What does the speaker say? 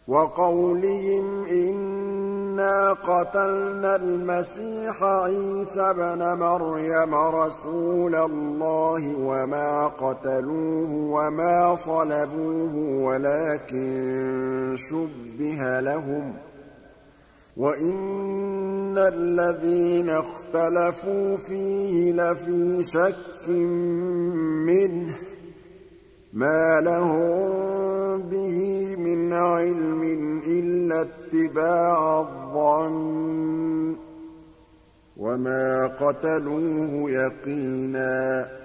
وَقَوْلِهِمْ إِنَّا قَتَلْنَا الْمَسِيحَ عِيسَى ابْنَ مَرْيَمَ رَسُولَ اللَّهِ وَمَا قَتَلُوهُ وَمَا صَلَبُوهُ وَلَٰكِن شُبِّهَ لَهُمْ ۚ وَإِنَّ الَّذِينَ اخْتَلَفُوا فِيهِ لَفِي شَكٍّ مِّنْهُ ۚ مَا لَهُم بِهِ مِنْ عِلْمٍ إِلَّا اتِّبَاعَ الظَّنِّ ۚ وَمَا قَتَلُوهُ يَقِينًا